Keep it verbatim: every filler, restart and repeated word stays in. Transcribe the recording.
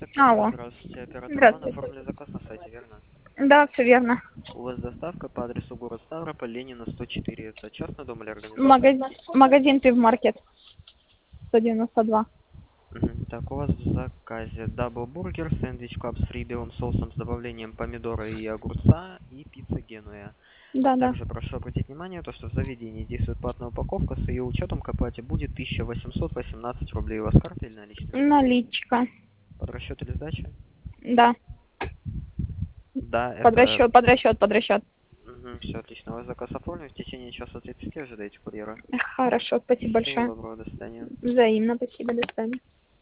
Алло. Здравствуйте, оператор Иван. Здравствуйте. Оформили заказ на сайте, верно? Да, все верно. У вас доставка по адресу город Ставрополь, Ленина, сто четыре. Это частный дом или организация? Магазин, магазин Пивмаркет, сто девяносто два. Мгм. Так, у вас в заказе даблбургер, сэндвич клаб с фри белым соусом с добавлением помидора и огурца и пицца Генуя. Да, да. Также прошу обратить внимание, то, что в заведении действует платная упаковка, с ее учетом к оплате будет тысяча восемьсот восемнадцать рублей. У вас карта или наличные? Наличка. Под расчет или сдача? Да. Да, Под это... расчет, под расчет, под расчет. Все отлично. У вас заказ оформлен. В течение часа тридцати ожидаете курьера. Хорошо, спасибо Всего большое. доброго, до свидания. Взаимно, спасибо, до свидания.